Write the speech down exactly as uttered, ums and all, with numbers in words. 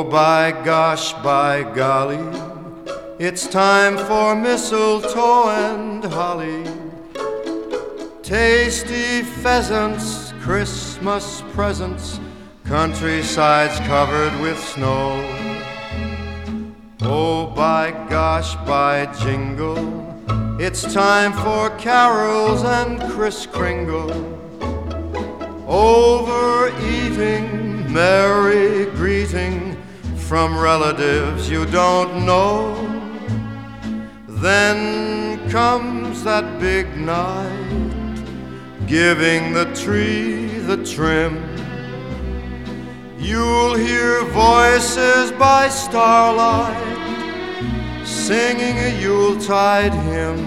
by gosh, by golly, it's time for mistletoe and holly. Tasty pheasants, Christmas presents, countrysides covered with snow. Oh, by gosh, by jingle, it's time for carols and Kris Kringle. Overeating, merry greeting from relatives you don't know. Then comes that big night, giving the tree the trim. You'll hear voices by starlight singing a Yuletide hymn.